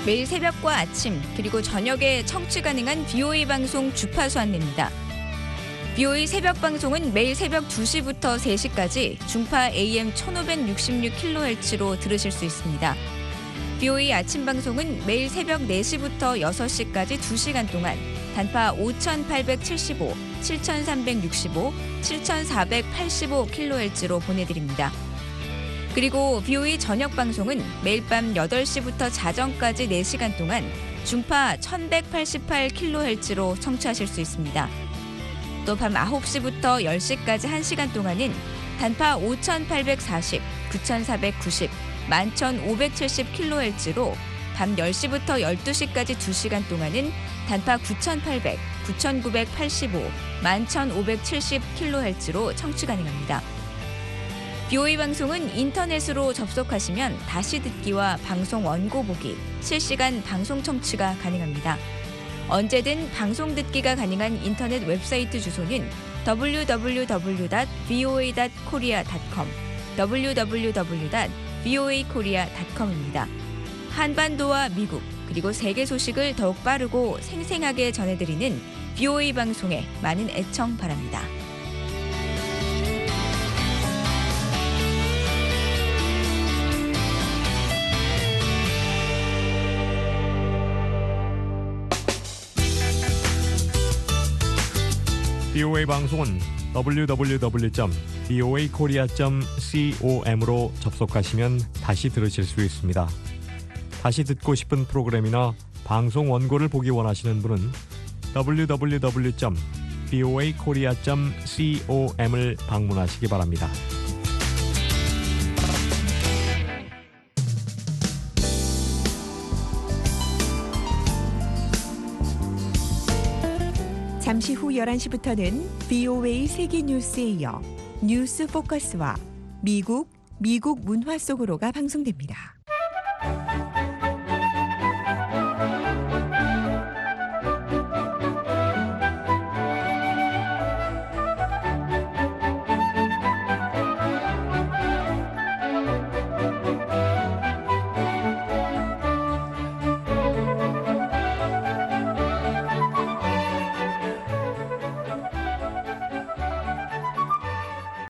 매일 새벽과 아침 그리고 저녁에 청취 가능한 비오에이 방송 주파수 안내입니다. 비오에이 새벽 방송은 매일 새벽 두 시부터 세 시까지 중파 에이엠 천오백육십육 킬로헤르츠로 들으실 수 있습니다. 비오에이 아침 방송은 매일 새벽 네 시부터 여섯 시까지 두 시간 동안 단파 오천팔백칠십오, 칠천삼백육십오, 칠천사백팔십오 킬로헤르츠로 보내드립니다. 그리고 비오에이 저녁 방송은 매일 밤 여덟 시부터 자정까지 네 시간 동안 중파 천백팔십팔 킬로헤르츠로 청취하실 수 있습니다. 또 밤 아홉 시부터 열 시까지 한 시간 동안은 단파 오천팔백사십, 구천사백구십, 만천오백칠십 킬로헤르츠로 밤 열 시부터 열두 시까지 두 시간 동안은 단파 구천팔백, 구천구백팔십오, 만천오백칠십 킬로헤르츠로 청취 가능합니다. 비오에이 방송은 인터넷으로 접속하시면 다시 듣기와 방송 원고 보기, 실시간 방송 청취가 가능합니다. 언제든 방송 듣기가 가능한 인터넷 웹사이트 주소는 더블유 더블유 더블유 닷 비오에이 닷 코리아 닷 컴, 더블유 더블유 더블유 닷 비오에이 코리아 닷 컴입니다. 한반도와 미국 그리고 세계 소식을 더욱 빠르고 생생하게 전해드리는 비오에이 방송에 많은 애청 바랍니다. 비오에이 방송은 더블유 더블유 더블유 점 비오에이 코리아 점 com으로 접속하시면 다시 들으실 수 있습니다. 다시 듣고 싶은 프로그램이나 방송 원고를 보기 원하시는 분은 더블유 더블유 더블유 점 비오에이 코리아 점 com을 방문하시기 바랍니다. 잠시 후 열한 시부터는 비오에이 세계 뉴스에 이어 뉴스 포커스와 미국, 미국 문화 속으로가 방송됩니다.